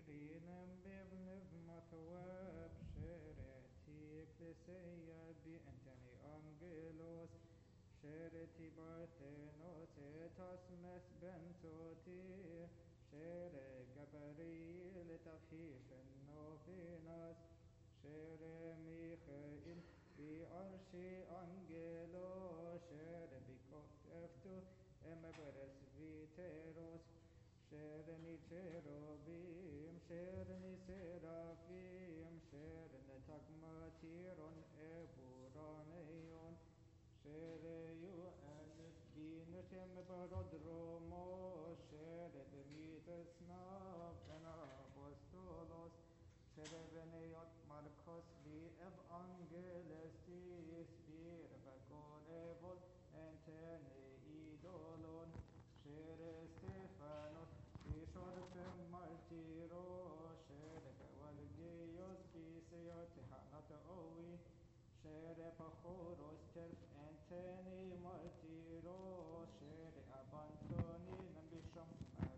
خينم ببنب مثواب شرعتي كليسيا بأنتني أنجلوس شرتي بارثينوس تسمس بنتوتي شر جبريل تفيش النوفينوس شر ميخائيل بأرشي أنجلوس شر بكوت افتو امبرس فيتيروس شرني cherubim, شرني سرافيم, شرني تكماتيرون ابورانيون, شريو ألف بينتم برودرومو, شربميت سناف بنا apostolus, شربنيوت ماركوس بي اب انجلستيس بير بكون ايفول انتني ايدولون شير ستيفانوس بشرف مارتيرو شير والجيوس بيسيوت حانت اوي شير بخوروس ترف انتني مارتيرو شير ابانتوني نبيشم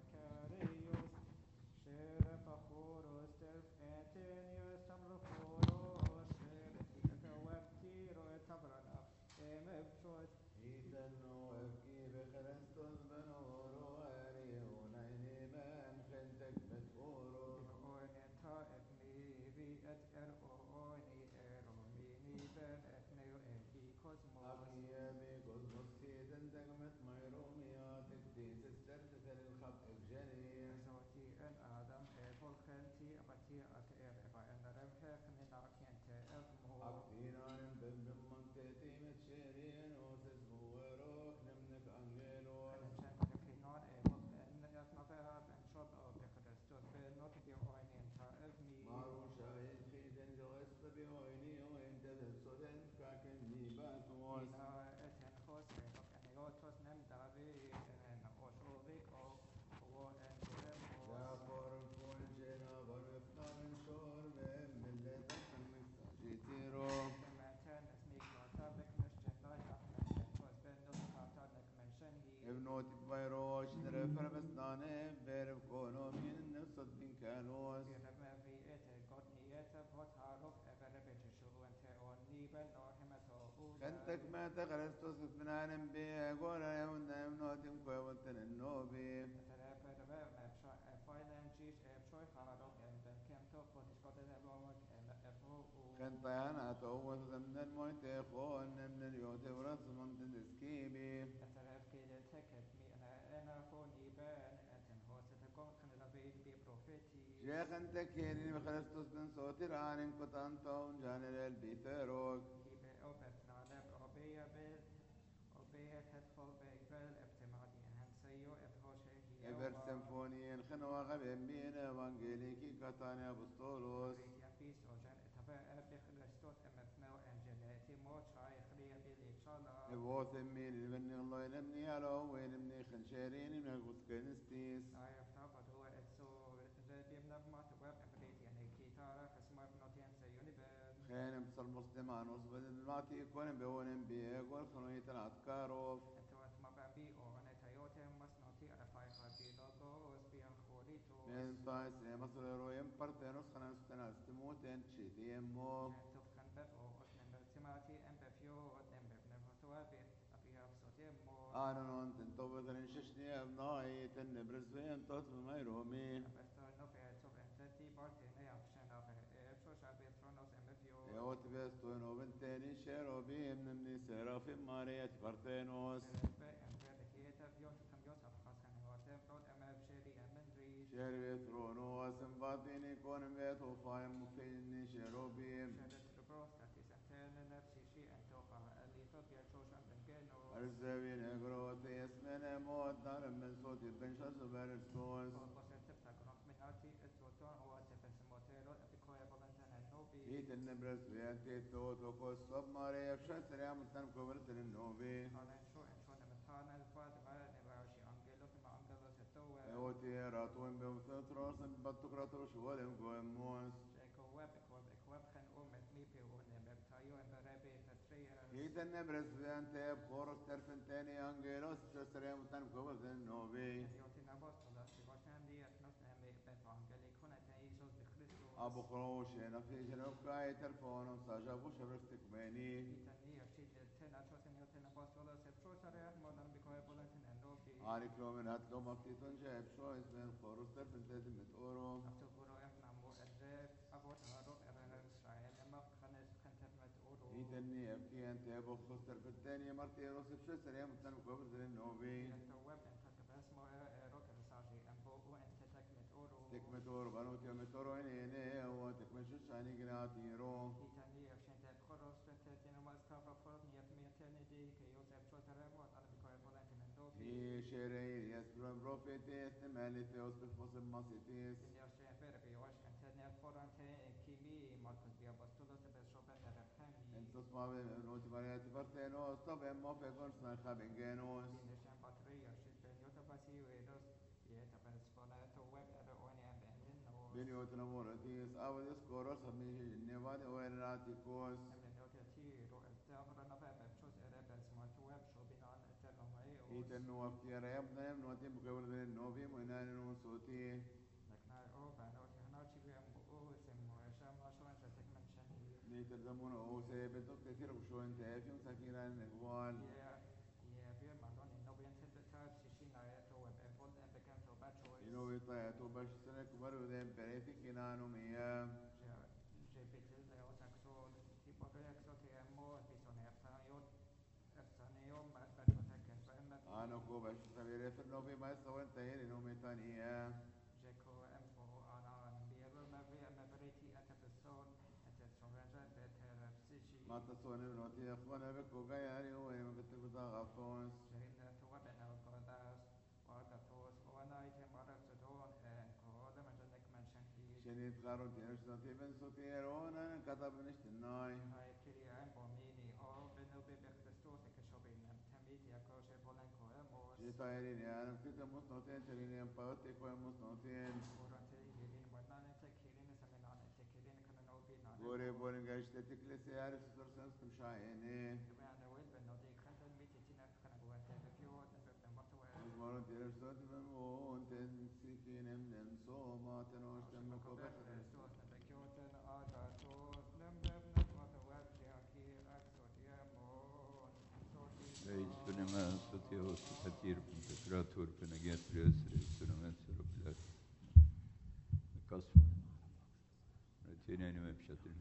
مكاريوس شير بخوروس ترف انتنيوس تمرخوروس شير بكوابتيرو تبرنا مبشوت إيتنو أبكي بخرستوس بنورو أريون عيني من خنتك بتورو بأوني تائبني بيئت أرؤوني أروميني بن أثنيو إبي كوزموس أكي بكوزموس سيدن تقمت ميرومياتك دي سسترت الخب إبجني صوتي أن آدم إبل خلتي أبتي أتئر إبا أن رمحك نناكين تأغمو أكتينان بمن تتيمت شيرين وسس بوروك نمنك أنجلوس خنمشان كتكينون إبل أن أثنفها بن شب أو بخرستوس بنوت بأوني تأغمي مارو شاهد خيدن جوست بيويني وانت بسودن كاكني باتوس إنا أتن خوس إبل أن يوتوس نم دافي أن أشوفيك أو أن ترموس دافور فون جنا بنفتان شور بملة جيتيرو كمان اسميك نوتابك نشجن لاي أحمد شنتوس بنوس كاتانك منشنهي ابنوت بيروش درفر بسنانه برب كونو من النفسد بن كالوس بيرما في إتا قد نيتا بوت هاروف أبرا بجشو أنت أوني بل نوحمة خنتك أولا ما تغرستوس بنان بيه قولا يوم ابنوت مكوبتن النوبي ترى برا مبشا فايلن جيش أبشوي هاروف أمدن كم تو فوتش قد نبوك أفو خنطيانا توت من الموت خون من اليوت ورس من تنسكيبي أترى في لتكت مي أنا فوني بان أنتن هو ستكون خنربيد ببروفيتي شيخ انت كيرين بخرستوس بن صوت ران كتانتون جان البيثروك كيبه او بثنالب او بيا بيل او بيا تدخل بيقبل ابتمادي هن سيو افهوشه هي ابر وبا سيمفونيين خنوا غبين بين اvangelيكي كاتاني ابسطولوس نوريت يبيس او جن اتفا بخريستوس امثمو انجناتي موت شاي خليه بيلي تشالا نبوث مين من الله نبني على وين مني خنشيرين من الغسكنستيس نايف تاقد هو اتسو زي بنبما تواب ابريت يعني كيتارا خسمار بنوتين سيوني بن خين بصل مسلمان وصبد الماتي يكون بيون بيقول خنوية العتكاروف انتو اثما بامبي او انا تايوتي مسنوتي ارفاي خابي لوغوس بيان خوريتوس من طايس مصر رويم برتينوس خناس تناس تموتين تشيتي يمو جن تفخن بف او اسنن بتماتي ام بفيو ادن بفنم هتوابي ابي افسوتي موس آنون تنتو بذرين ششني ابنائي تنبرز بين توت بميرومي ابستر نوفي توف انتتي بارتي نيا بشن افي ابشوش ابي ثرونوس ام بفيو يوت بيستون وبنتين شيرو بيم نمني سيرافي ماريت برتينوس شرف ام بركيتا بيوت كم يوسف خاصن هواتم بروت ام بشيري ام من ريش شيري ثرونوس مباطيني كون بيت وفايم مفيني شيرو بيم شرت ربروس تاتي سنتين نفسي شي انتوخا اللي توبيا شوش ام بنجينوس أرزبين أقروتي اسمنا موت دار من صوتي بنشا سبرستوس كوكو سنتفتا كنوخ مناتي اتوتون او تفس موتيرو ابيكويا بلنتن النوبي هيت النبرس بيانتي توت وكوسوب ماري افشا سريع مستن كوبرتن النوبي هالين شو نمتانا الفاد ما نباشي انجلوس ما انجلوس التوه ايوتي راتوين بمثتروس بطقراتروش ولم كوموس شيكو ويب خن اومت ميبي ونم بتايو ام بربي فترياس هيت النبرس بيانتي بخورس ترفنتيني انجيلوس سريع مستن كوبرتن النوبي اليوتي نبوس طلع سيغوشن دي اتنوس نمي بفانجلي كونتي أبو خروش نفيش نبقى تلفون ساجابو شبرستك بيني Itania shidel tena chosen tena postola se prosare modern bikoe bolantin endobi. عارف لو من هات لو مفتيتون جايب شويس بين خروس ترف انتازم متقورو After buro namo adret avot haro eran Israel emma khanes khantermet oro. يتني أبكي أنت أبو خروس ترف الثانية مرتي روس بشويس ريام الثاني بكبر ذي النوبي Yetta web en takabes mo roker saji embo o en tetakmet oro. تكمتور بانو تكمتور إني هو تكمشوش عني جناتيرو Itania shente khoros tentetina maskava for niat miatene de ke Joseph chotare mod an bikoe bolantin endobi. في شيري يسبرون بروفيتيس تماليتيوس بالفصل ماسيتيس India shente berbi osh entene forante kimi marcus bia postolos bes shobet erkhami. انتوس ما بين نوتي ماريات برتينوس طبعا ما في كونسنا خابنجينوس Indishan batteria shit ben yota basi wedos yeta bes fonato web error oni am endin no بينيو تنمورتيس أو ديسكوروس هميجي النيفادي ويراتيكوس emlen yota ti ro estavra na web chos error bes smart web shobinan eternomai يتنو أفتير يبنى نوتي مكبر ذي النوبي وينانو صوتي nakna o banot hana chi em o sem sham ma shon jatek menshani يتلزمون أوسي بنتو كثير وشو انت في مساكينا النقوال ye bir malon in no bien betar shishina eto web evol en bekanto bachois إنو بيطايتو باش سنك برو ذي بريتي كنانو ميام je betel le otaxol tipo reaxo te amo bisone eftanio bachotaken emmet أنا كو باش سبيري في النوبي ما يسوي انتهي نومي تانية Jeko emfo ana bielo mevriti etepison etetsonvenja beter psishi ما تصوني بنوتي أخوانا بكو غياري هو يوم بتبتا غطوس Jehina tuwaben elgodas wargatos oana item aratodon en koodem janek menshenki شنيت قارون تيرش نوتي بن سوتيرونا كتب نشتناي Hai kiri embo mini o benube bechristos ekeshobin temit yakoshe bolenko emos شيطايرين يا أنا بتيتا مصنوتين تريني أمباوتي كوي مصنوتين Orante hilin wadnane tekilin seminan tekilin kananobi nane غوري بورين غاشتة تكلسي عارف سترسنس تمشايني Kemane wel benodi khanten mititina kanagwante befio bemortwe مزمارون تيرش نوتي بن مون تنسيكين من صوما تنوش تمكو بخر Christos ne bekjoten agatos lembebnet wataweb jaki axotiemon Eis benema sotios katir integrator penaget resre sunamet serobler. Kasfa. Retine ne mepshatin.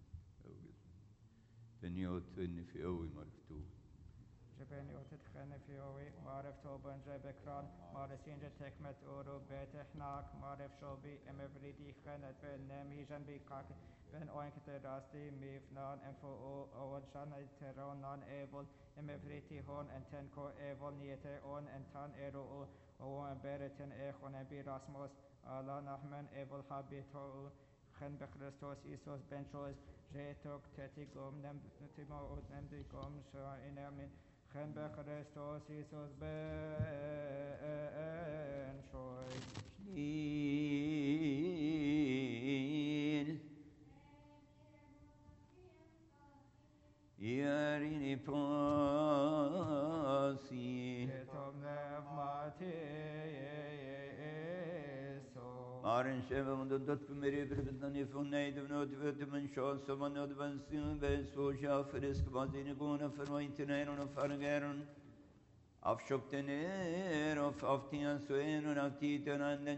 Teniot in fi owi marftu. Jebeni otet khane fiowi maref toban jebekran maresin tekmet oro betehnak maref shobi emevridi khanet ben nem hijan bi kak ben oinkte rasti mifnan enfo o shan teron non evil emevriti hon enten ko evil niete on entan ero o bereten echon bi rasmos ala nahmen evil habito khan be Christos Isus benchos jetok tetigom nem timo nem digom sha inamin Gen be Christos Isus ben shoy. Shnil. Yarini pasi. Etom nev mateso. Maren sheva mundot pumeri prebetani funneid vnot vetmen shos vanot vansin beso shafrisk vazini gona ferwaintinen och fargeron afshoptener of aftian suen och aftiten anden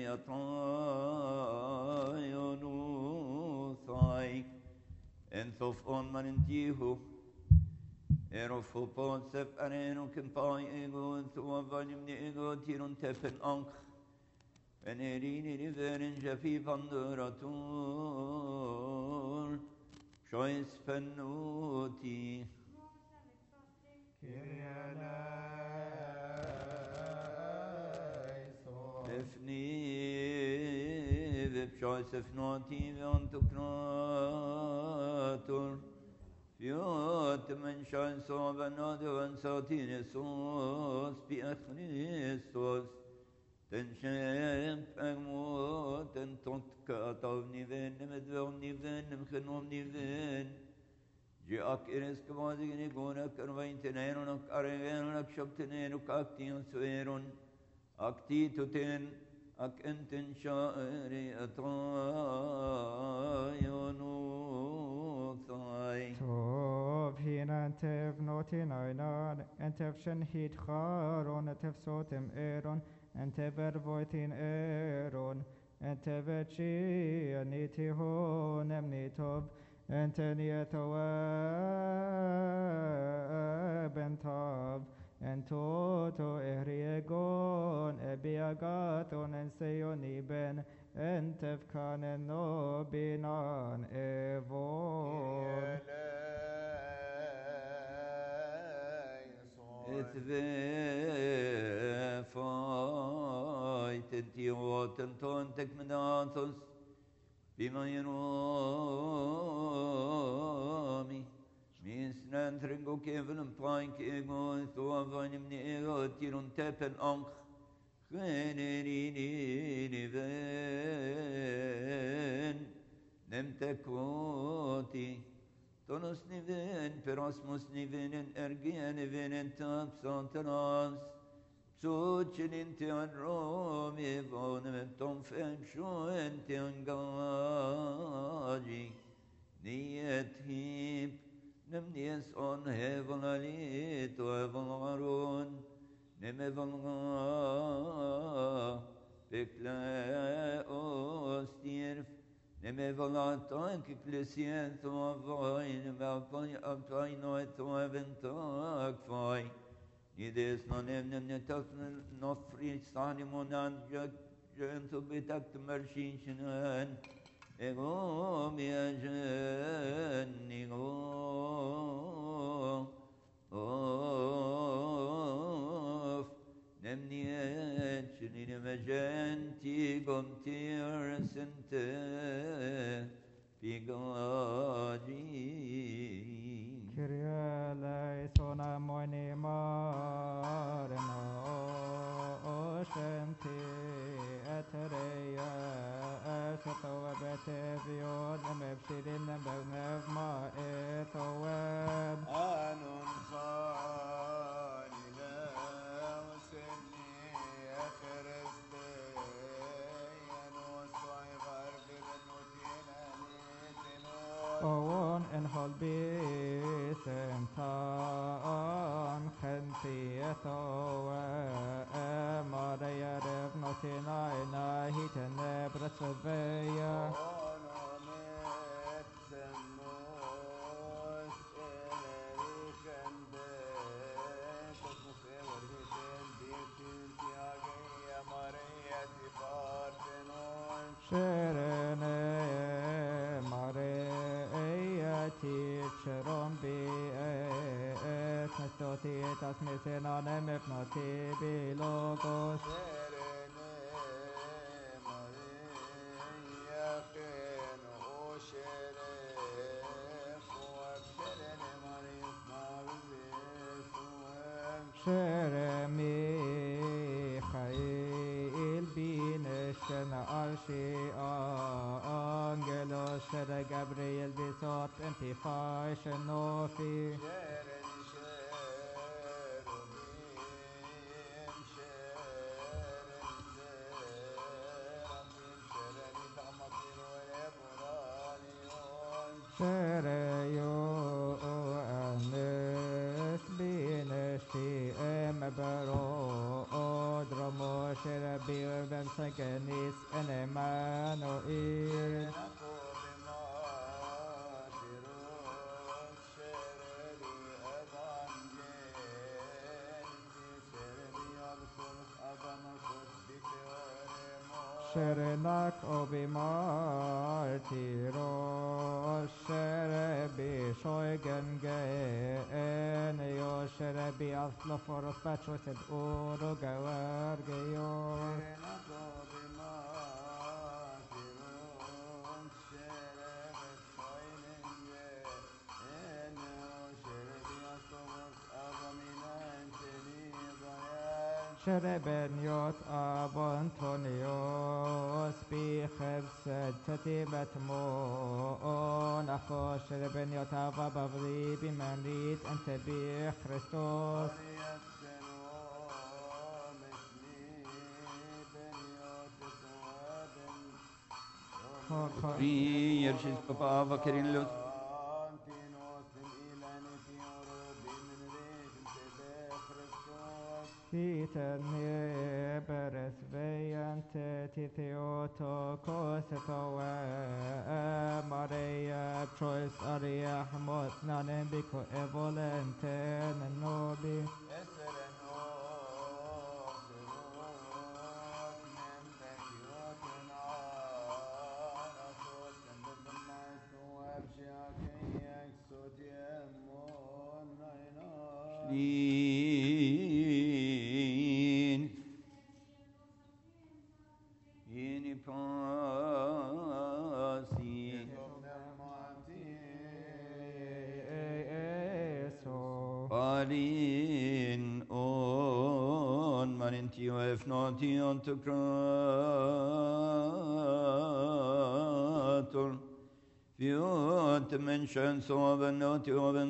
chariatayonu thai en thof on manentihu erof hopon sep areno kempai ego thuavanim ni ego tirun tepen ank Venerini riverin jafi vanduratur Shois pennuti Efni vipshois efnoti vantukratur Fiot men shoin sovenod vansatine sos bi Christos Den kämpar den tonkat av niven med niven genom niven Jack eres kvadig ni gona karva intenen och arven och köpten och aktion sveron aktitoten أك أنت شائري أطايونوثاي Tov hinan tev notin ainan, en tev shen hit charon, en tev sotem eron, en tev ervoitin eron, en tev echi aniti honem nitov, en tenietoa bentav, en toto ehriegon, ebiagaton en seioni ben, en tev kanen no binan evon. إثفايت التيوت انتونتك مناثس بما ينومي ميسنان ترنقو كيفن باين كيغو ثوافين من إيغو تيرون تابن أنخ خينيني نيفين نمتكوتي Tonos niven, perosmos niven, ergen niven, tap santanas. Tsuchin te an Rome, vonem tom fem shoen te an gaji. Niet hip, nem nies on heaven alit, o heaven aron, nem heaven pekle ostirf. Neme volatan kiklisien thovain apain no thoventak fai. Nides nonem netaf nofri sani monan jento betak mershin shinan. Ego miajen nigo. Of nemniet shinin magenti gomtir sente. Kyrie eleison amoni marina oshenti etereia esotova betevion emepsirin nebevnev ma etoweb Anun sanile usenni efereste yanus vayvar Oon en holbisen tan khenti etowe Maria revnotina ina hitene bretsveya Sherene Mariati Cheron bi etnototi etas mesenanem epnoti bilogos Shere Michael Bineshen Arshi Angelos Shere Gabriel Bisot Empify Shenofi Shere Yo Anes Bineshi Emebero Odromo Shere Bir Ben Sagenis Enemanoil Sherenak obi martiros Sherebi shoygen gen Yo sherebi asloforos patros ed uro gawer geyos Shereben yot Abantonios Bichevsed Tetibat Mon Acho Shereben yot Ava Bavli Bimanrit Ente Bich Christos Yershis Papa Vakerilus. Titanie beres veiante Theotokos etoe Maria Trois Aria Hamot Nanem Biko Evolente Nanobi Yeni pasi Palin on manintio efnotion to krator Fiot mention soven not oven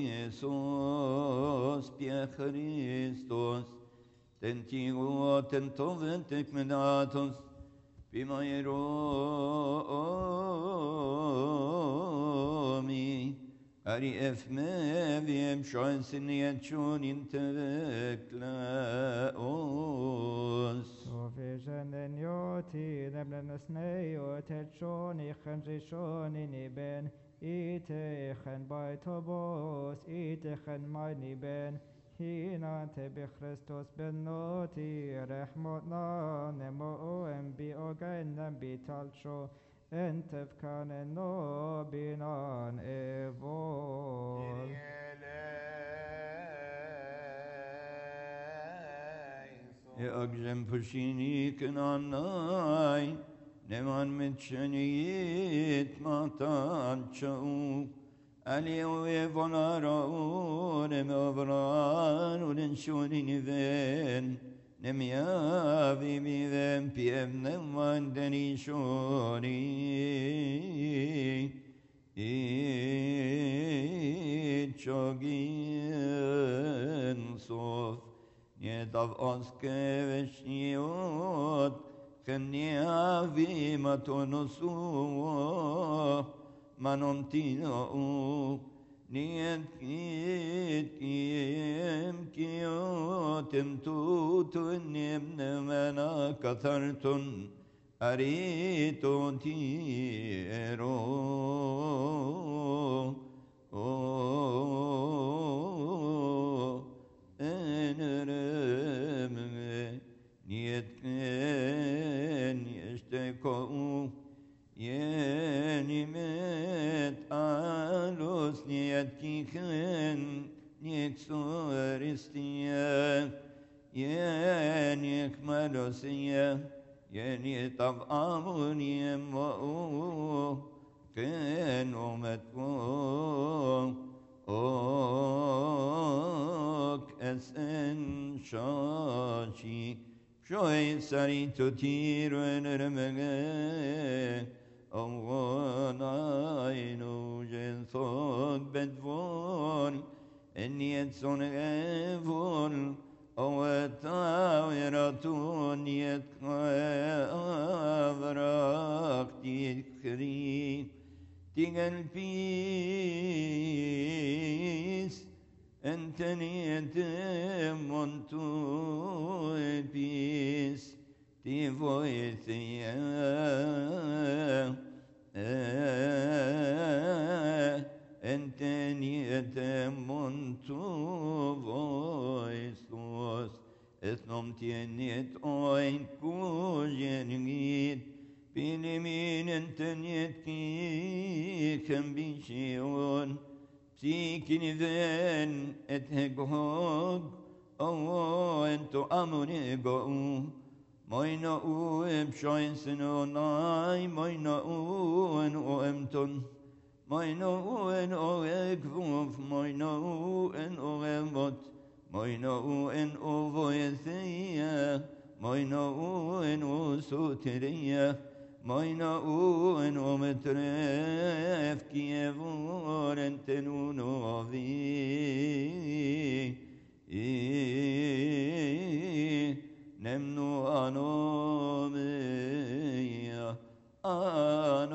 sotisos pie Christos Tentigo tentoven tecmenatos Pimaeromi Ari efme viem şansin yetşun intelleklaos Sofischen den Joti Neblenes Neo Tetschon Ichen Rishon Iniben Itechen bei Tobos Itechen Meiniben Hinante be Christus ben Noti Rehmotna Nemo Embi Ogen Nembi Talcho Entef Kanen No Binan Evol Akşam puşini kınanay Neman mitşeniyit matan çağı Aliyev evonaro nemavran Ulen şunin ven Nemyavi mi ven Piem nemvan deni şuni İçogin sof Niedav oske veşniot Kenyavi matonosu Manontino Niet kiem kiotem tutun nemena kathartun Ariton tiero Niyetken yeşteko Yenimet alos niyetkiken Niyetsor istiye Yenik malosiye Yenit av'amun yemva'u Ken umetvu Ok esen şaşi Şoy sari tutiru enermege Avgonaynu jensod bedvon Eniyet son evol Avetaviratun niyet avrak dikri Tigel pis Ente niyetim montu pis Tivoythia Ente niyetim montu voisos Ethnom tieniyet oin kujenigit Bilimin ente niyetki kembişiyon Psikiniven et hegog O ento amunigo Moina u em shoinsin o nai Moina u en o emton Moina u en o egvuf Moina u en o emot Moina u en o voyethia Moina u en o soteria Moina u en o metref Kievor enten novi Nemnu anomia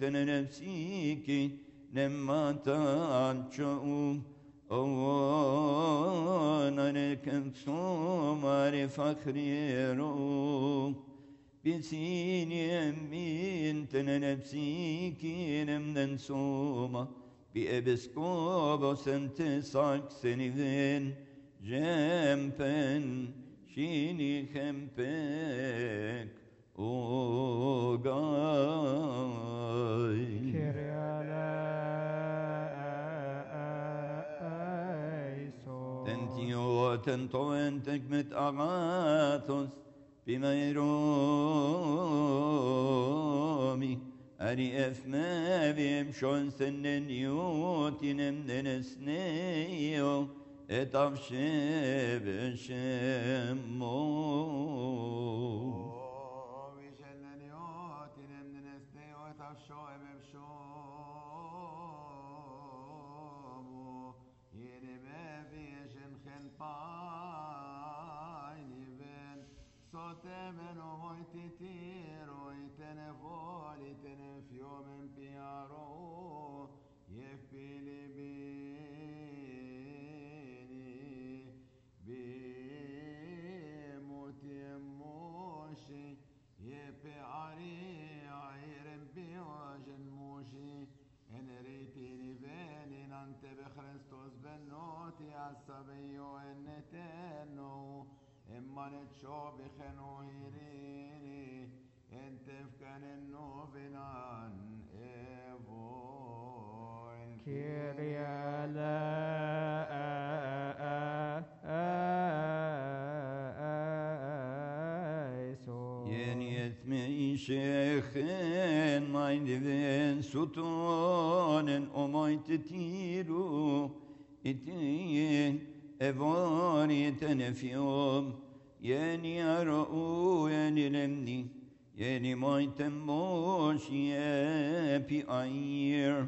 نفسيك نما تانشو أوانا لكم سومار فخريرو بسين يمين تنفسيك نمن سوما بأبسكوبوس انت ساكسنين جمبن شيني خمبك اوغاي تنتيو تنتو انتك متأغاثوس بميرومي أري أفما بيمشون سنن يوتي نمدن سنيو اتفشي بشمو ويشنن يوتي نمدن سنيو اتفشو بشمو يني ما فيشن خنطايني بن صوت من ومويتي تيرو يتنفولي تنفيو من بيارو يفيلي بيني بيموت يموشي يبي عري عيرم بيواجن موشي ان ريتيني بيني انت بخريستوس بنوتي عالسبيو ان تنو اما نتشو بخنو يريني انت فكان النوفنان ايفوين كيريا لايسو ين يثمي شيخين ماين دفين سوتونن وماين تتيرو اتين افوني تنفيوم يني ارؤو يني لمني يني ماين تموش يبي اير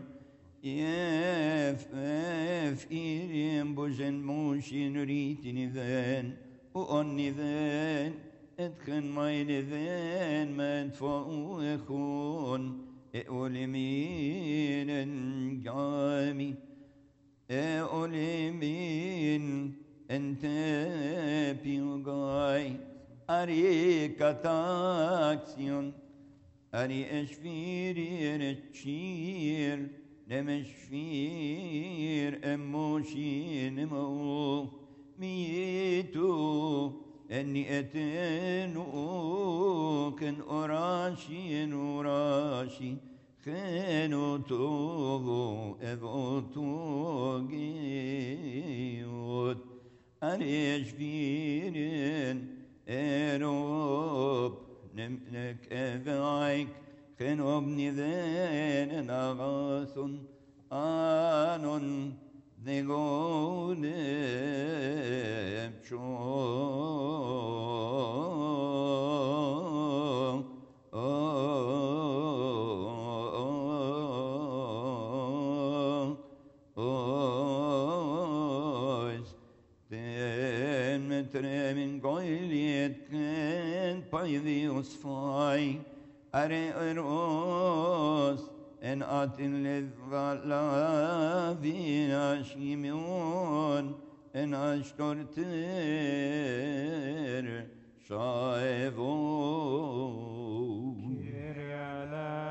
يف إيرين بوجن موشي نريتني ذان وأني ذان ادخن ماين ذان ما ادفعوا يخون اقول مين جامي اقول مين انت بيوغاي أريكا تاكسيون أري أشفير تشير نمشفير أموشي نمو ميتو أني أتنو كن أراشي نوراشي خانو توغو أبوتو جيوت أري أشفيرن أروب نملك أفعيك خنو ابن ذين نغاث آن ذقون من قيليت كان بايذي وصفاي أري أروس إن أتن للظلافين أشيمون إن أشترتر شايفون كيريا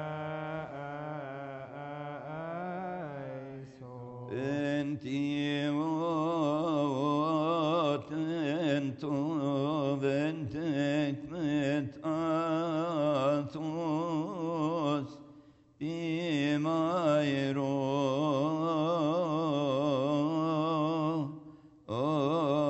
لايسو انتي انتو بنتك متأتوس بما يرو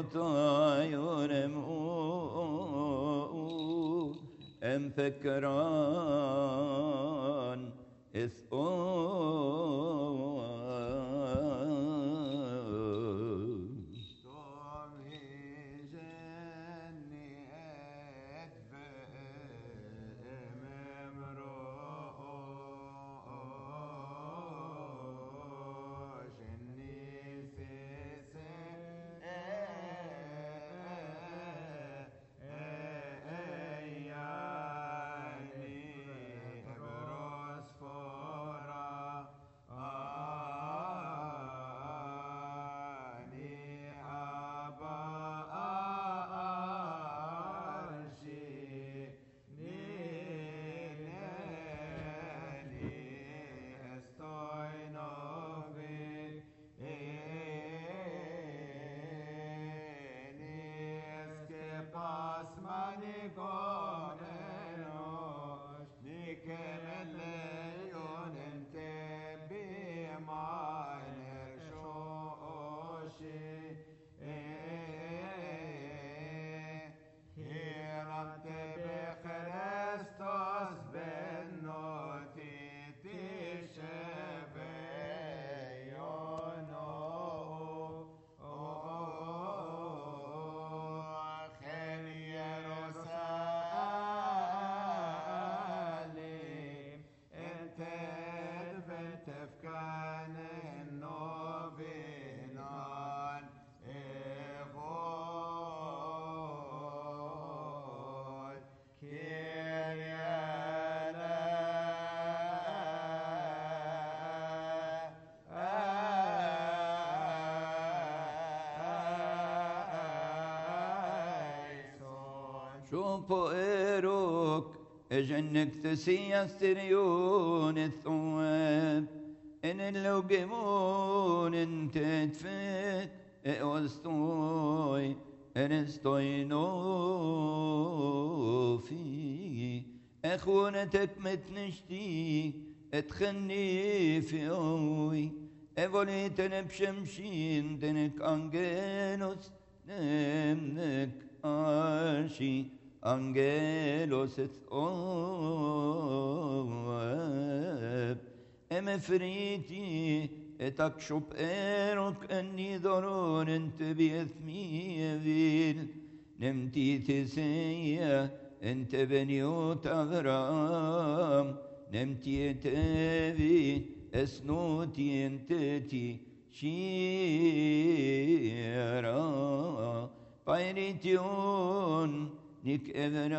يرمو أم فكران شوفوا إيروك اجنك تسيستريون الثواب إن اللوجمون انت تفك اقوستوي انستوينو في اخونتك متنشتي اتخني في قوي اولي تنب شمشين دنك انجينوس نمنك Arshi angelos et oab emefriti et akshop erok enni doron ente biethmievil nemti teseya ente beniot Avram nemti etevi esnoti enteti shira Pairition, Nick Ever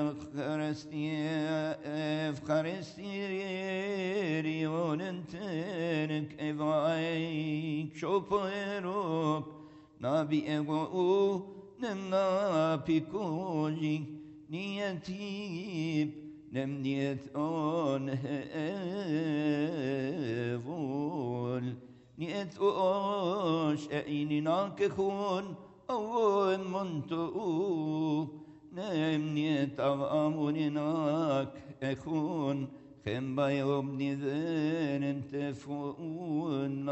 Efcharistirion and Tenek Evai, Chopoerok, Nabi Ego, Nemna Picoji, Niatip, Nemniet on Evol, Niet Osh, Eininakehon, أول منطقو نمني تغامرناك أخون خم بيوبني ذن انتفون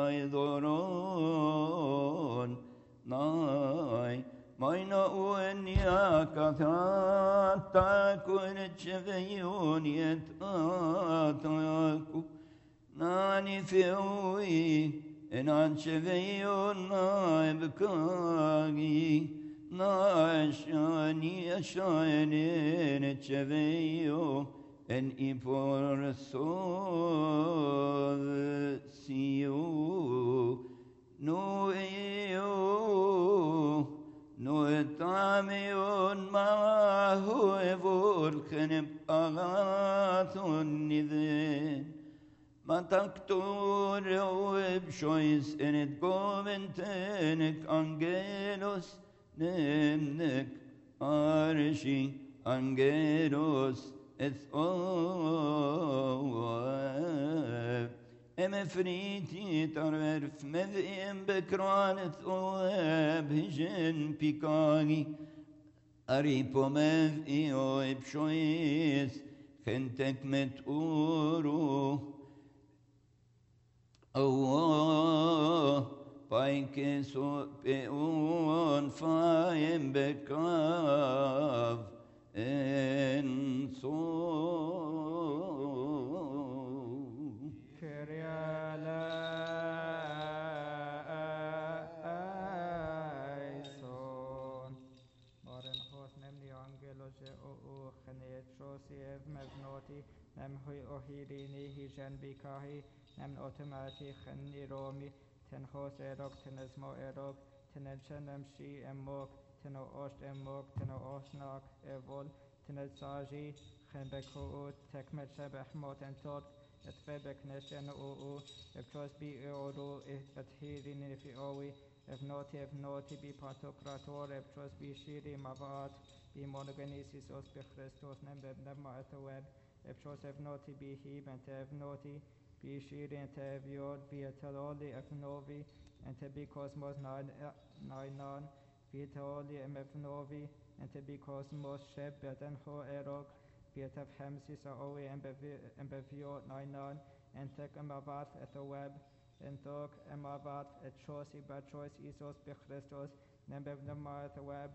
نايضرون ناي ماينا وانياك تاكون تشفيون يتاتاكو ناني فيوي إن عن شفيون نايبكاغي ناشاني أشانين شفيو إن إبور سيو نوئيو نوئتاميون ما هو إبور خنب أغاثون نذين ما تكتور وبشويس انت قومنتنك انجيلوس نمنك ارشي انجيلوس اثواب امفريتي ترف مذئم بكران ثواب هجن بيكاغي اريبو مذئيو بشويس خنتك متقورو الله باي oike so peun faim bekav en so. Kyrie eleison. Maren hos nemni angelos o genetros ev mevnoti nem hui ohirini hijen bikahi nem automati geniromi ten hos erok ten esmo erok ten enchenem shi emok ten ost emok ten osnak evol ten saji gen beko tekmet shebeh moten tot et febek neshen o ekros bi euro et hirini fi owi if noti bi pantokrator ekros bi shiri mavat bi monogenesis os bi Christos nemma et web ekros noti bi hib and noti bi shiri and viod bi etaloli novi and bi cosmos nainon bi etaloli novi and bi cosmos sheb beten ho erok bi etaf hemsis owi and beviot nainon and tek mavat et web en tok emavat et chosi bachos isos bi Christos nemma et web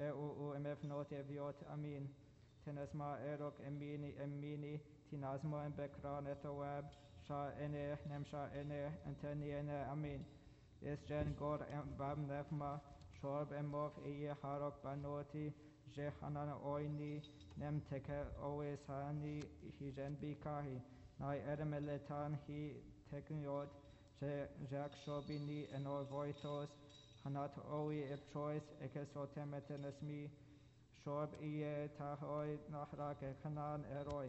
emf not eviot amin tenesma erok emini tinasmo en bekran et web sha ene nem sha ene anteni ene amin es gen gor bam nefma shorb emov harok banoti je hanan oini nem teke always hani hijen bikahi nai ermeletan hi tekniot Jack Shobini and all voitos, Hanat Owi Epchois, Ekesotemetenesmi, Shob Ie Tahoi Nahrak Hanan Eroi,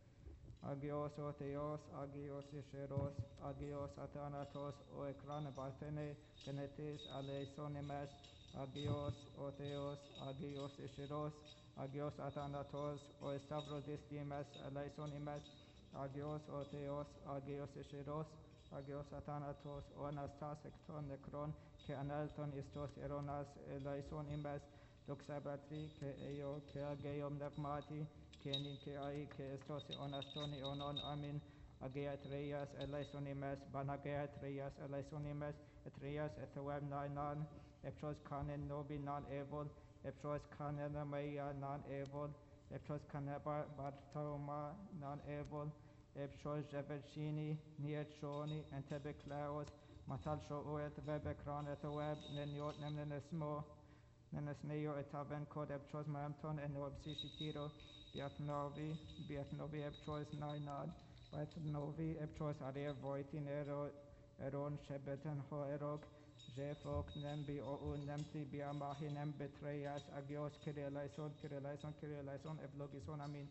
Agios Otheos, Agios Isheros, Agios Athanatos, Oekran Bartene, Genetis, Aleisonimes, Agios Otheos, Agios Isheros, Agios Athanatos, Oestavrodis Dimes, Aleisonimes, Agios Otheos, Agios Isheros, Agios Athanatos, Onastas, Ekton, Necron, Ke Analton, Istos, Eronas, Elaison, Imbes, Luxabatri, Ke Eo, Ke Ageom, Nefmati, Ke Nin, Ke Ai, Ke Estos, Onastoni, Onon, Amin, Ageat Reyes, Elaison, Imbes, Banageat Reyes, Elaison, Imbes, Etrias, Etheweb, Nainan, Epchos Kanen, Nobi, Non Evil, Epchos Kanen, Maya, Non Evil, Epchos Kanebar, Bartoma, Non Evil, Epshos Jevechini, Nietshoni, and Tebeklaos, Matal Shoet, Webekran et Web, Neniot Nemnesmo, Nenesneo et Aven Code Epchos Maramton, and Obsishitiro, Biatnovi, Epchos Nainad, Biatnovi, Epchos Aria Voitin Eron Shebeten Hoerok, Jefok, Nembi O Nemti Biamahi, Nembetreas, Agios, Kyrieleison, Evlogison, Amin.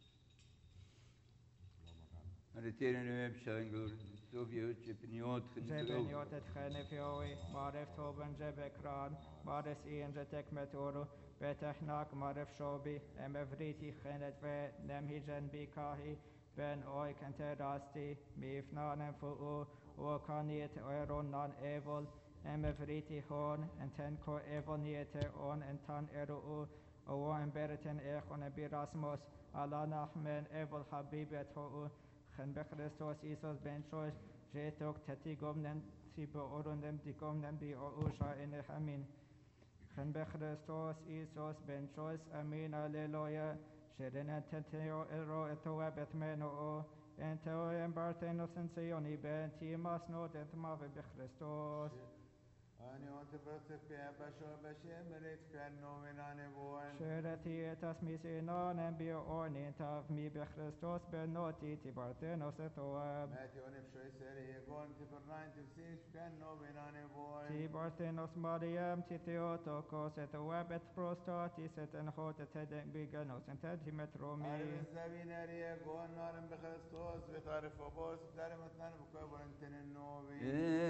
Arreteren web shangul Soviet Chipniot Jebeniot et Genevioi, Maref Toben Jebekran, Mares Ian Jetekmet Oro, Betechnak, Maref Shobi, Emevriti Genetve, Nemhijen Bikahi, Ben Oik and Terasti, Mifnan Fu, Okaniet Eron non evil, Emevriti Horn, and Tenko Evoniete on and Tan Eru, O Emberten Echon Ebirasmos, Alanachmen Evil Habibet Ho. Gen be Christos Isos ben Chois, Jetok Tetigom nem Tibo Orundem Digom nem Bi Ousha in Hamin. Gen be Christos Isos ben Chois, Amin Alleluia, Sheden Teteo Ero Etoa Betmeno, Ento Embartenos and Sioni ben Timas not et Mave be Christos. أنا أتبرت في بشر بشر مريت كأنه من أنا بوين. شرتي تسميسينا نبي أوني تفمي بخريستوس بنوتي تبارتينو ستواب. ماتي أنا بشوي سري يقول تبرناين تفسيش كأنه من أنا بوين. تبارتينوس مريم تيوتوكو ستواب بروستاتي ستنخوت تدق بيجانوس انتدي مترومي. أنا الزبين أري يقول نارم بخريستوس بتعرف أبوس بتعرف مثلاً بكبر أنتن النوبي.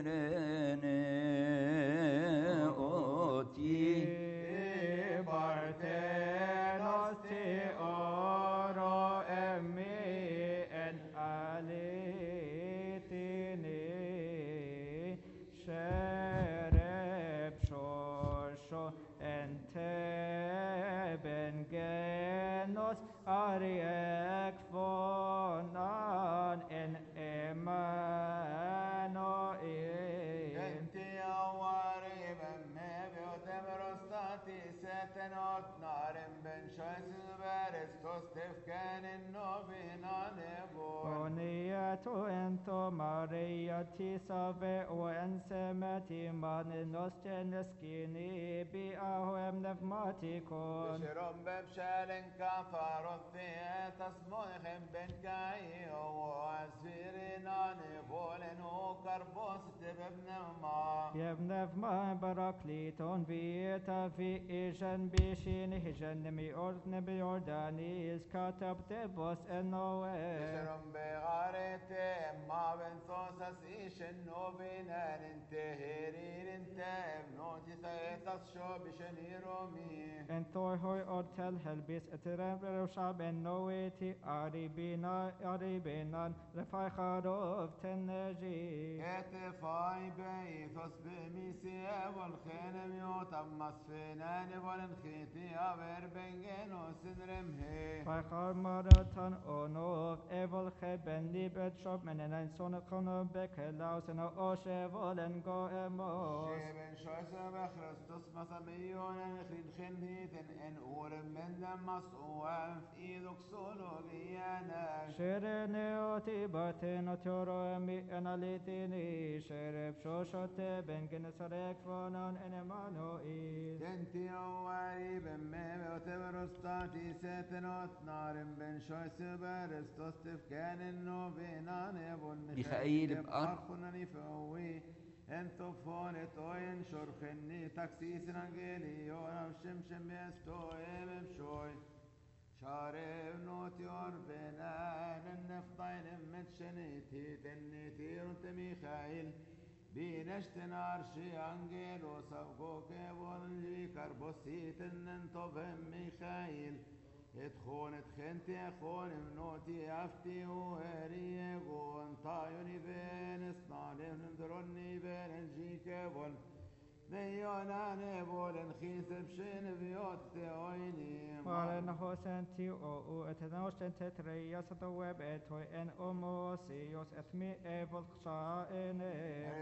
Oti Bartenos te oro emi en alitini shereb shosho en teben genos ariek fonan en ema not narim ben shoyz beres tostef kan novina nebo Oniatu ento Maria tisave o ensemeti man nosteneskini bi ahoem nevmatikon. شرم ببشال كفر الثيات اسمهم بن كاي واسفيرين نبولن وكربوس تبن ما Jevnev ma barakliton vieta fi ishen bishin hishen mi ordne bi Jordanis katab tebos enoe. شرم بغارت ما بن صوصس ايش النوبينان انت هيرين انت ابنوتي ثيتس شو بشنيرومي Entor hoi ortel helbis eterem shab enoeti aribinan refai charov teneji. اتفاي بيثوس بميسي والخينم يوتم مصفنان والنخيتي أبر بنجنو سنرمهي Fachar maratan onov evil cheben libet shop menen ein sonne kono bekelaus en oshe volen go emos. شيبن شويسة بخرستوس مساميون نخرين خنهيتن ان اورم من دم مسؤوان في ايدك سولو بيانا Shere neoti baten otoro emi enalitini shere pshoshate ben genesarek fonon enemanois. تنتي اواري بمي وتبرستاتي ستنوت نارم بن شويسة برستوس تفكان انو بينان يبون ميخائيل بأر. أرخنني فوي انتو فونت اوين شرخني تكسيس نانجيلي يورم شمشم يستوي بمشوي شارب نوتيور بنان النفطين متشنيتي تنيتي رنت ميخائيل بينشتن عرشي انجيل وصفقو كيبون جي كربوسيت انتو بهم ميخائيل اتخون اتخنتي اخون منوتي افتي وهري غون طايوني بين اصنالي نندروني بين الجي كيبون نيونا نبول نخيس بشين بيوت تيويني Maren hosenti o etenosten tetreia sato web etoi en omosios et mi evil kshaene.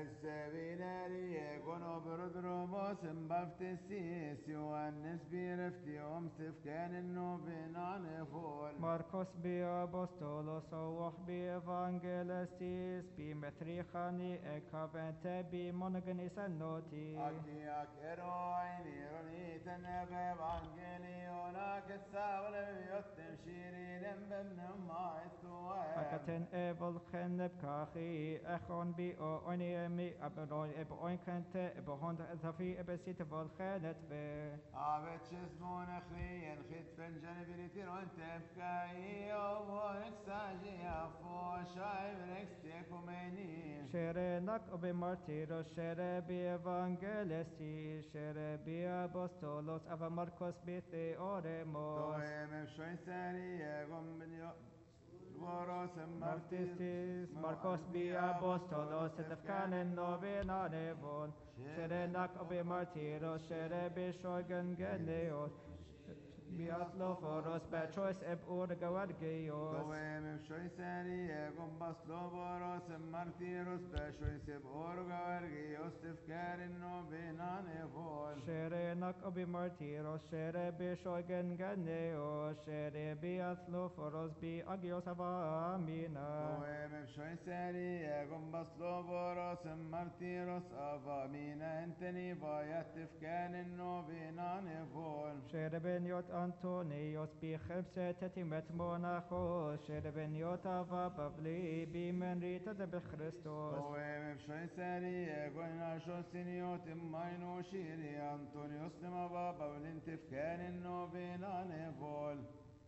السبيناري يكونوا برودروموس مبفتسيس يوانس بيرفتيوم سفكان النوبينان فول Marcos bi apostolos o bi evangelistis bi metrichani ekavente bi monogenis noti. أكياك إرويني روني تنبى بانجليونا كتساول بيوتم شيرين بمن ما يتوى Akaten evil cheneb kachi echon bi o oniemi aberoi eb oinkente eb hond zafi ebesit vol chenet ve. عابد شسمون أخريا خد فنجان بريتير وانت بكاي وونك ساجي أفو شايب ركستيك وميني Sherenak obe martiros, shere bi evangelisti, shere bi apostolos, ava Marcos bi theoremos. توهم بشوي ساري يقوم بنيو الوراس Martistis, Marcos bi apostolos, et efkanen novena nevon, sherenak obe martiros, shere bi shoigen geneos, bi atloforos, bechois eb urgawargeos. توهم بشوي ساري يقوم بصلو وراس مرتيروس بشوي سب أورغا ورغي يستفكار إنه بينان يفول Sherenak obi martiros, shere bi shoigen geneos, shere bi atloforos, bi agios avamina. توهم بشوي ساري يقوم بصلو وراس مرتيروس أفامينا انتني بايت تفكان إنه بينان يفول Shere ben yot Antonios, bi chemse tetimet monachos, shere ben yot ava bavli, bi menrita de Christos. توهم بشوي ساري يقول ناشو سينيوت ماينو شيري أنطونيوس نما بابا والانتفكان إنه بينان يفول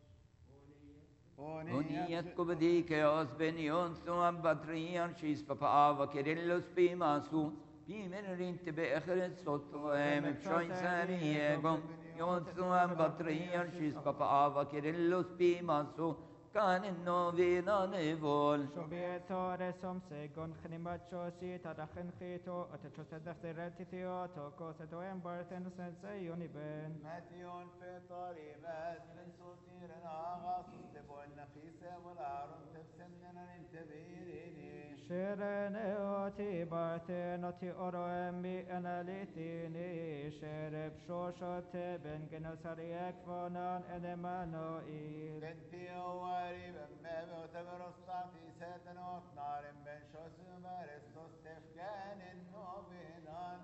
Oniat kubadikeos benion suam patriarchis papa Kirillos pimasu pimenrinte be Christos em shoisariegom yon suam patriarchis papa Kirillos pimasu kan novena nevol Shobietore som segon chnimachosi, tadachin chito, atachos edachterentitio, tokos etoem barthen sense uniben. ماتيون في طريبات من سوتير آغاص تبون نخيسة والعرم تبسمنا انتبيريني Shere neoti bar Atenoti oroemi analitini Shereb Shoshot Ben Genasariek Vonan Enemanoil بنتي واري بمبي وتبرصتا في ساتنوت نار بن شوس مارستوس تفكان النوبين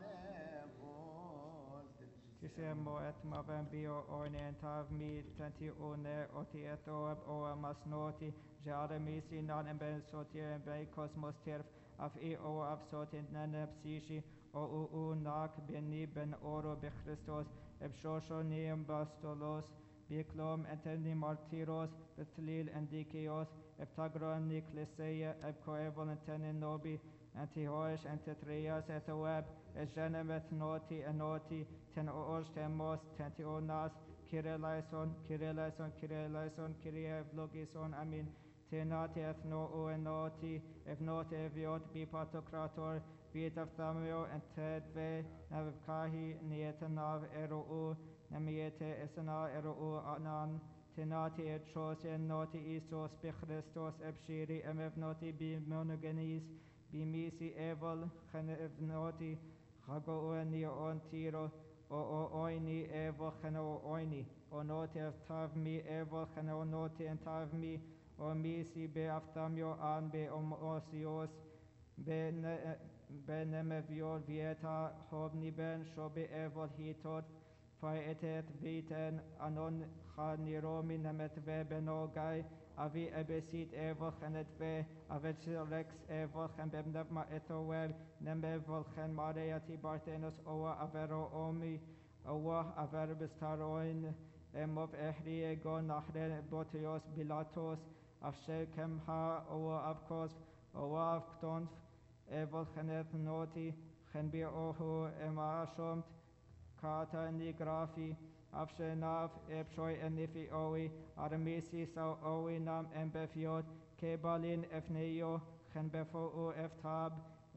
نبول Kisemo et maven bio oinen tav mi tenti une oti et oab oa masnoti jare misi nan en ben sotir en ben kosmos terf af I oa af sotin nanep sishi o u nak beni ben oro be Christos eb shosho niem bastolos biklom enterni martiros betlil endikios eb tagron nikleseia eb coevol entenin nobi Antihoish antitrias et oab es genemet noti enoti ten oos temos tenti onas kirelaison kirelaison kirelaison kirie vlogison amin tenati ethno o enoti evnot eviot bipatokrator bit afthamio entedve navkahi nietanav erou namiete esana erou anan tenati et chosen noti isos bi Christos ebshiri emevnoti bi monogenis bimisi evol chenevnoti chago oeni on tiro o oini evo cheno oini o noti aftav mi evo cheno noti entav mi o misi be aftamio an be osios be nemeviol vieta hovni ben shobe evol hitot faetet viten anon chaniromi nemet ve benogai avi ebesit evo chenet ve avet rex evo chen bemnevma etower neme volchen mareati bartenos oa avero omi oa aver bestaroin emov ehri ego nachre botios bilatos afshe kemha oa avkos oa avktonf evo chenet noti chen bi ohu ema shomt kata nigrafi Afshenav epshoi enifi owi armisi sau owi nam embefiot kebalin efneio chenbefo u eftab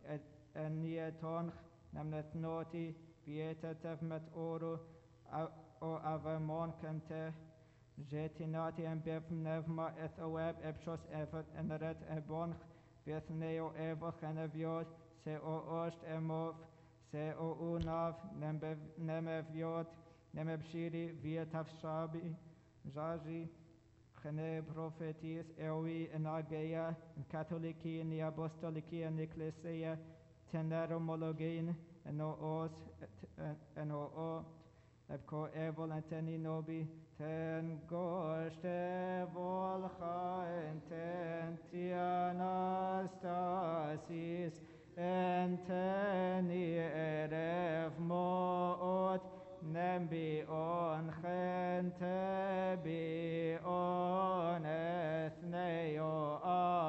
enieton namnet noti vietetev met oru o avemon kente jetinati embev nevma ethoweb epshos eneret ebonch viethneo evo cheneviot se o ost emov se o unav nemeviot Nemebshiri vietav shabi jaji chene prophetis ewi en ageia en katholiki en apostoliki en ecclesia teneromologin en oos en o epko evol anteni nobi ten goste volcha intenti anastasis enteni erev moot Nembi on gente bi on ethneo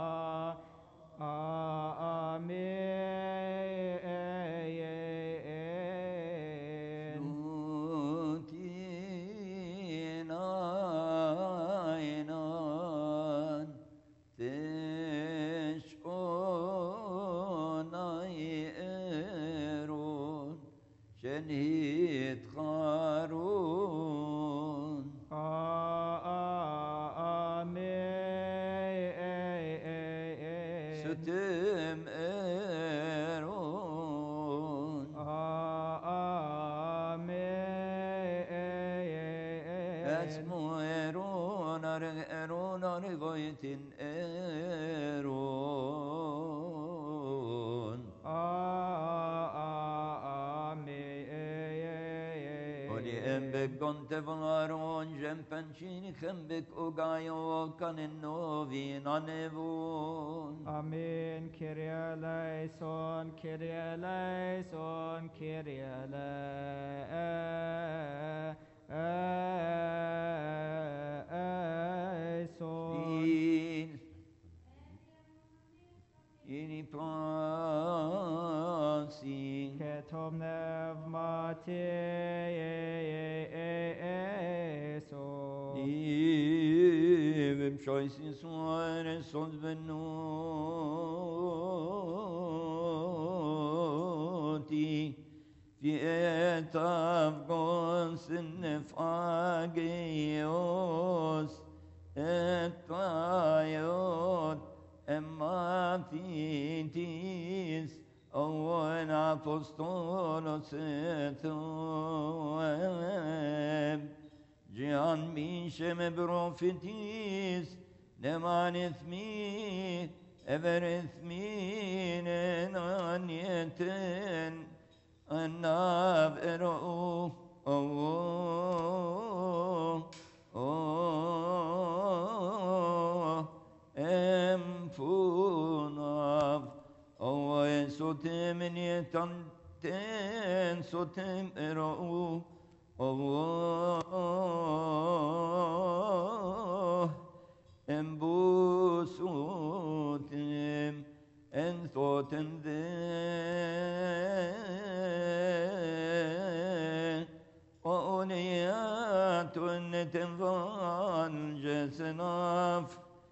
amen. Nutinainan tishonai erun shenhit Harun. Amen. Sutim erun. Amen. Esmu erun arigoitin erun. Embek gonte valaron jempenchini kembek ogayo kanin anevun. Amen. Kyrie eleison, Kyrie eleison, Kyrie eleison. Ini pasi. Ketom nevmati eso. Ivim shoisin suare sons venuti. Fietav gonsin fagios et paiot emma fitis o en apostolos etuem, Gian mishem profetis, nemanith mi, everith mi, nenanieten, anab ero, empunav, sotem nietanten, sotem ero, embusutim, enthotem de, Oneatun van jesenaf,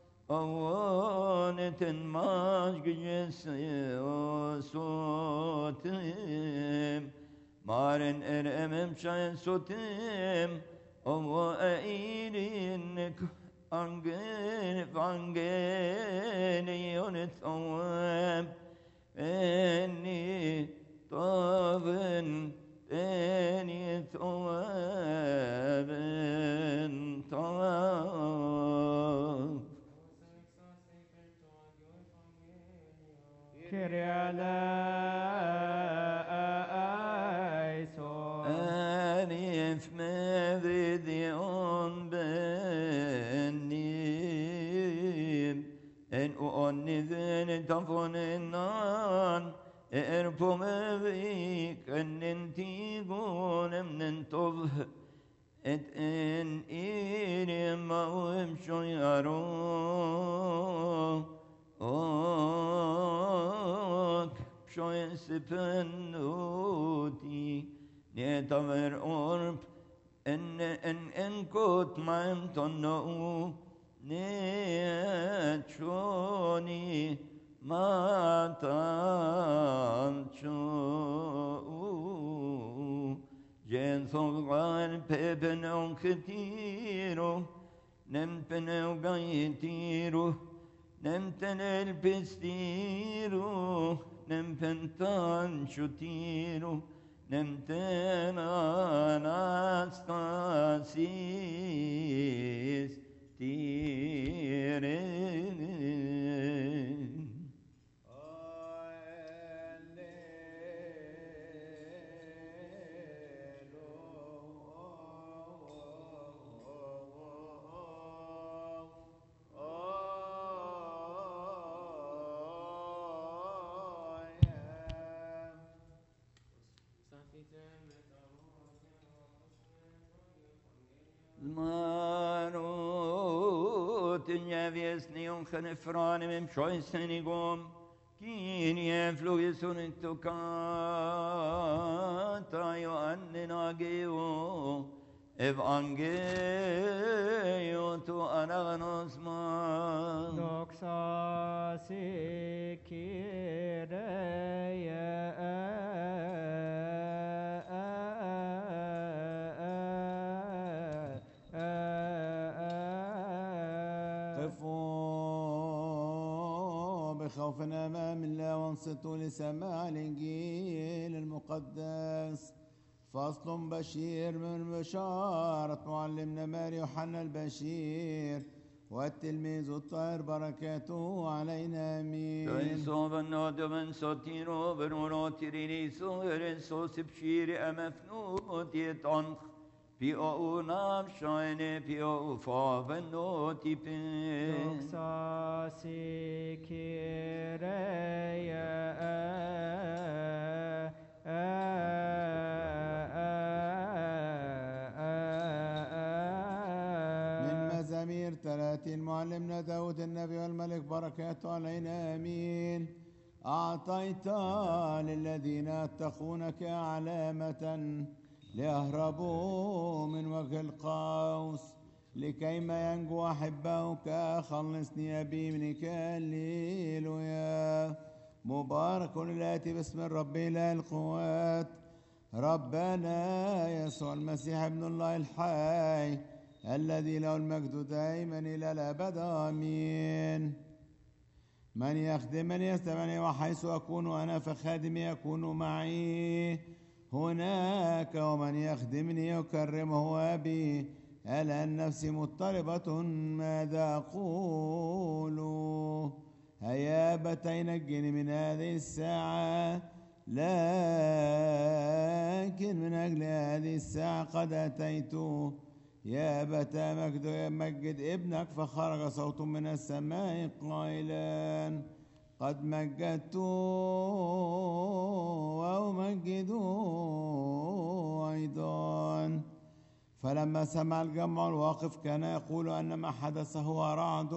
Onetin maj sotim, Maren emem şayen sotim, Omo eirin angene yonet oem, Eni tavın Eni toeben tav. Kyrie eleison. Eni efmevidion benim. En uonniden tafonenan. Erpomevik ennen tigon emnen tov et en irim mavim shoyaro ok shoyen sepenuti netaver orp en kot maim tonno ne choni Matancho Jensogan pepenon ketiro Nempeneo gaitiro Nemtenel pestiro Nempentan chutiro Nemtena anastasis tire Gefranem im Scheußenigum, Kinie fluison in tocata Ioannin ageo, Evangeo tu anagnos man. Doxa si Kyrie خوفنا أمام الله وانصتوا لسماع الإنجيل المقدس. فصل بشير من بشارة معلمنا ماري يوحنا البشير والتلميذ الطاهر بركاته علينا آمين. من ساتيرو بنوراتيريني سوهر سوس بشير أمفنوت يتعنخ Pio nam shine pio faveno tipe. Doxa si Kyrie من مزامير 30 معلمنا داود النبي والملك بركاته علينا آمين. أعطيت للذين يتقونك علامة ليهربوا من وجه القوس لكيما ينجو أحبائك. خلصني أبي منك هللويا. مبارك الآتي باسم الرب إله القوات ربنا يسوع المسيح ابن الله الحي الذي له المجد دائما إلى الأبد آمين. من يخدمني يستمعني، وحيث أكون أنا فخادمي يكون معي هناك، ومن يخدمني يكرمه أبي. الآن نفسي مضطربة ماذا أقول؟ هيا أبتي نجني من هذه الساعة، لكن من أجل هذه الساعة قد أتيت. يا أبتا مجد ابنك. فخرج صوت من السماء قائلا قد مجدت وأمجد أيضا. فلما سمع الجمع الواقف كان يقول أن ما حدث هو رعد،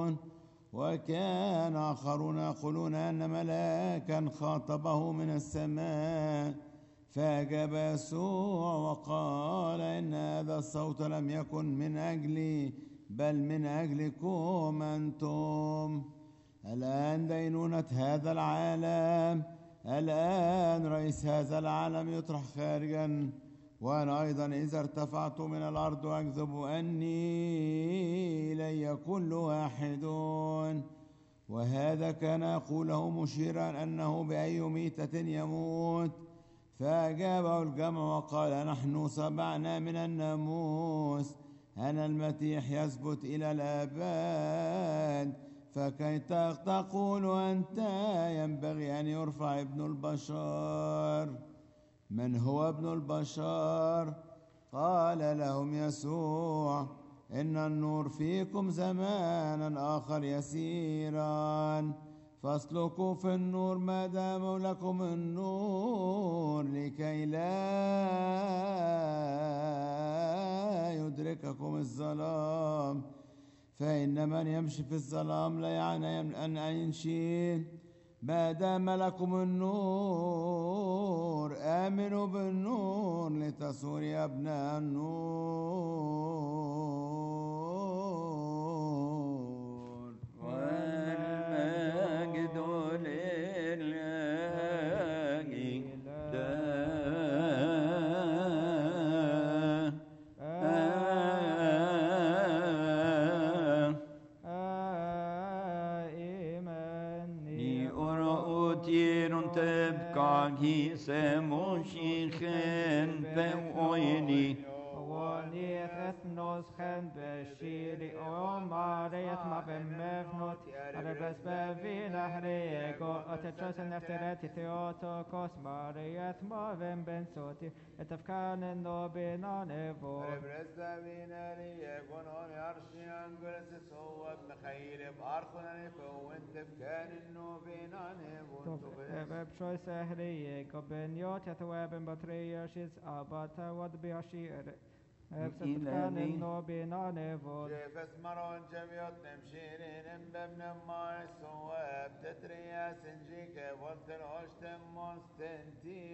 وكان آخرون يقولون أن ملاكا خاطبه من السماء. فأجاب يسوع وقال إن هذا الصوت لم يكن من أجلي بل من أجلكم أنتم. الآن دينونة هذا العالم، الآن رئيس هذا العالم يطرح خارجا. وأنا أيضا إذا ارتفعت من الأرض أكذب أني إلي كل واحد. وهذا كان يقوله مشيرا أنه بأي ميتة يموت. فأجابه الجمع وقال نحن سمعنا من الناموس أن المسيح يثبت إلى الآباد، فكيف تقول أنت ينبغي أن يرفع ابن البشر؟ من هو ابن البشر؟ قال لهم يسوع إن النور فيكم زمانا آخر يسيرا، فاسلكوا في النور ما دام لكم النور، لكي لا يدرككم الظلام. فإن من يمشي في الظلام لا يعني أن يمشي ما دام لكم النور. آمنوا بالنور لتصوروا يا أبناء النور. والمجد تبكى سموشيخن بويني وليت اثنوس خن بشيري وماريت ما بمفنوت أربس بفين أحريقو أتجوز نفترتي ثيوتوكوس ماريت ما بن صوتي اتفكان النوبينا نفور ربرس بفيناري يكونون يرشي أنجلس سوى بمخير بأرخنا نفوين تفكان النوبينا نفور بشوي سهري قبنيوت يتوابن بطريشيز أباتا ودبياشير كان النوبينا نفور جيفس مرون جميوت نمشيرين بمن ماي سواب تتريا سنجيك والتر أشتم مستنتي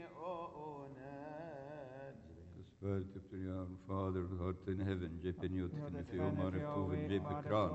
أونات. Spurte till your Father who art in heaven, Jepeniot, if you are proven Jepekran,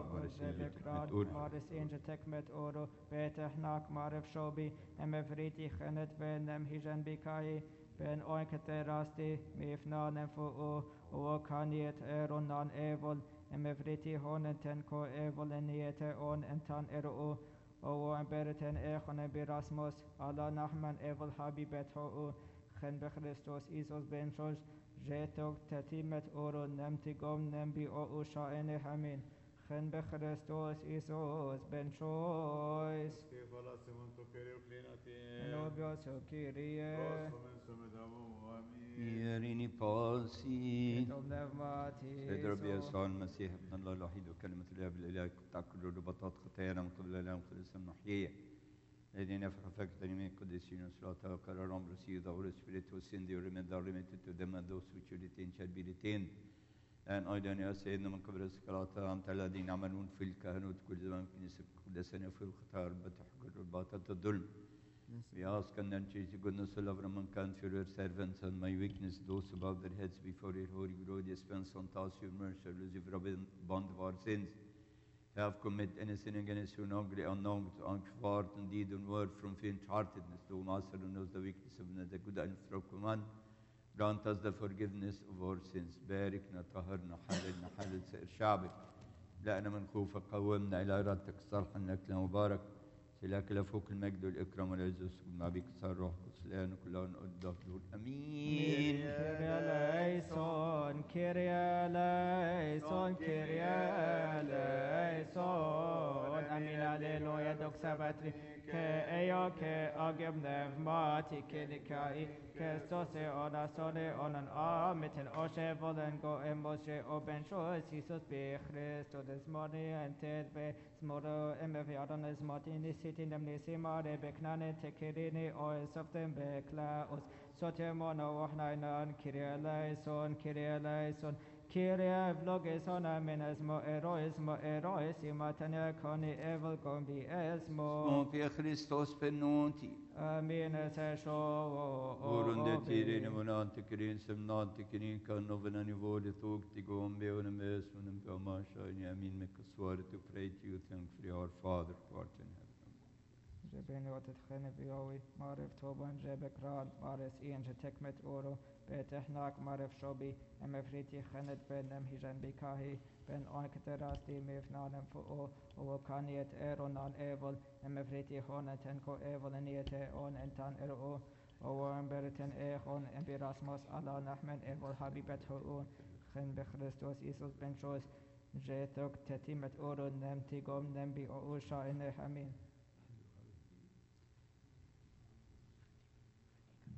Maris Inge Tekmet Oro, Betehnak, Maref Shobi, Emevriti, Henet Ben, Hijan Bikai, Ben Oinketerasti, Mifnan Fu, O Kaniet Eronan Evil, Emevriti Honen Tenko Evil and Niete on Entan Ero, O Emberten Echon Birasmus, Allah Nachman Evil Habibet Ho, Chen Bechristos, Isos Ben Shosh. جيتوك تتيمت أورو نمتقوم نمبي أو شائن حمين خن بخريستوس إيسوس بن شويس كيف لا سمنتو كيريو كليناتي لوبيوسو كيريه ومن سمدامو أمين يريني باسي إتوب نفماتي سيد ربي يسوع المسيح ابن الله الوحيد وكلمة الآب الإله تأكل ربطات خطايانا من قبل الآن قدس المحيية الذين يفرحوا تنمي قدسين وصلاة وقرارهم رسيدة ورسفلت وسندي ورمضان رميت تدمدوس وشريتين شربيلتين الآن أيضا يا سيدنا من قبل الصلاة أنت الذين يعملون في الكهنوت كل زمان كنيسة قدسنا في الخطار بتحقر الباطل الظلم. We ask and then Jesus goodness of Raman can for your servants and my weakness those above their heads before your holy glory dispense on us your mercy as if Rabban bond of our sins. Have committed any sin against you, knowingly unknown, unquart in deed and word from faint-heartedness. Thou, Master, who knows the weakness of the good and through command, grant us the forgiveness of our sins. باركنا طهرنا حللنا حلل سائر شعبك. لأنا من خوفك قومنا إلى إرادتك الصالحة إنك لمبارك لك لفوق المجد والإكرام والعز والسجود بك صار روح قدس الآن وكلها نقول دول أمين. Kyrie eleison, Kyrie eleison, Kyrie eleison. Amin, alleluia, doxa patri, che eo che agem pneumati, che licai, che stose orasone onan amiten, oshe volen go emoshe oben shoes, Jesus be Christo des mori ented be smoro emevi adones martini sitin demnisi mare beknane tekirini oes of them beklaos. Sotemono wahnainan, Kyrie eleison, Kyrie eleison, Kyrie vlogeson, amen esmo erois, imatania coni evil gombi esmo. في Christos penunti. Amen esesho, Vorunde tirine monante kirin semnante kirin kan novena nivåde tog till gombe och en mös och en pömasha i amin med svaret och pray to you thank for our Father who art in heaven. جبين وتتخني بيوي معرف توبان جبك راد مارس إين جتكمت أورو بيتحناك معرف شوبي أمفريتي خند بين نمهجان بكاهي بين أونك تراستي ميفنانم فؤو وكانيت إيرونان إيفل أمفريتي هون تنكو إيفل نيته أون انتان إرؤو وامبرتن إيخون أمبيراسموس على نحمن إيفل حبيبته خن بخريستوس إيسوس بن شوس جيتوك تتيمت أورو نمتي قوم نمبي أو شائن حمين